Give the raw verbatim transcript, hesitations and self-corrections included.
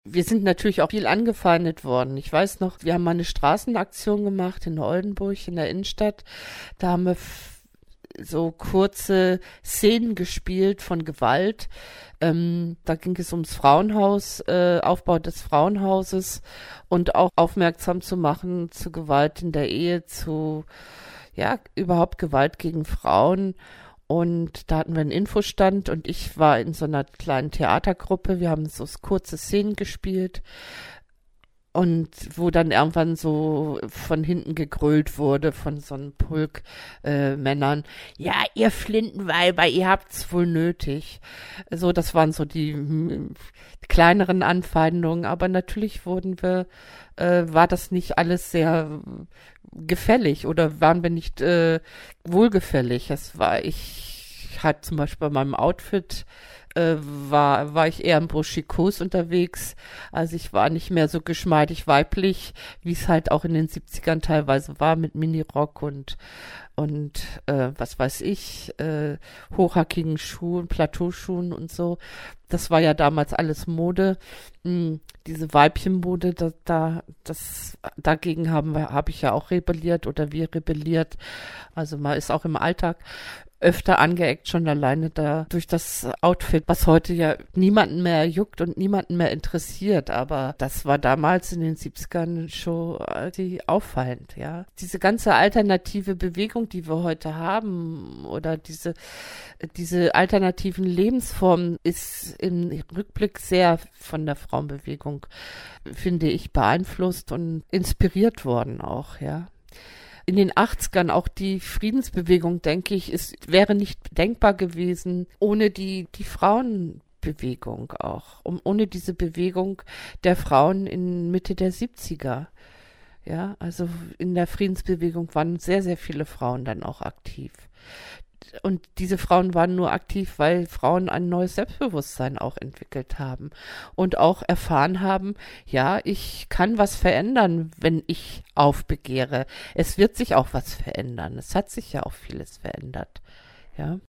Wir sind natürlich auch viel angefeindet worden. Ich weiß noch, wir haben mal eine Straßenaktion gemacht in Oldenburg in der Innenstadt. Da haben wir f- so kurze Szenen gespielt von Gewalt. Ähm, da ging es ums Frauenhaus, äh, Aufbau des Frauenhauses und auch aufmerksam zu machen zu Gewalt in der Ehe, zu, ja, überhaupt Gewalt gegen Frauen. Und da hatten wir einen Infostand und ich war in so einer kleinen Theatergruppe. Wir haben so kurze Szenen gespielt und wo dann irgendwann so von hinten gegrölt wurde von so einem Pulk äh, Männern. Ja, ihr Flintenweiber, ihr habt's wohl nötig. So, das waren so die mm, kleineren Anfeindungen, aber natürlich wurden wir, äh, war das nicht alles sehr gefällig oder waren wir nicht äh, wohlgefällig. Es war, ich hatte zum Beispiel bei meinem Outfit äh, war, war ich eher im Burschikos unterwegs. Also ich war nicht mehr so geschmeidig weiblich, wie es halt auch in den siebzigern teilweise war mit Minirock und und äh, was weiß ich, äh, hochhackigen Schuhen, Plateauschuhen und so. Das war ja damals alles Mode. Hm, diese Weibchenmode, da, da, das, dagegen haben wir, habe ich ja auch rebelliert oder wir rebelliert. Also man ist auch im Alltag öfter angeeckt, schon alleine da durch das Outfit, was heute ja niemanden mehr juckt und niemanden mehr interessiert. Aber das war damals in den siebzigern schon äh, auffallend, ja. Diese ganze alternative Bewegung, die wir heute haben, oder diese, diese alternativen Lebensformen, ist im Rückblick sehr von der Frauenbewegung, finde ich, beeinflusst und inspiriert worden auch, ja. In den achtzigern auch die Friedensbewegung, denke ich, ist, wäre nicht denkbar gewesen ohne die, die Frauenbewegung auch, um, ohne diese Bewegung der Frauen in Mitte der siebziger. Ja, also in der Friedensbewegung waren sehr, sehr viele Frauen dann auch aktiv. Und diese Frauen waren nur aktiv, weil Frauen ein neues Selbstbewusstsein auch entwickelt haben und auch erfahren haben, ja, ich kann was verändern, wenn ich aufbegehre. Es wird sich auch was verändern. Es hat sich ja auch vieles verändert. Ja.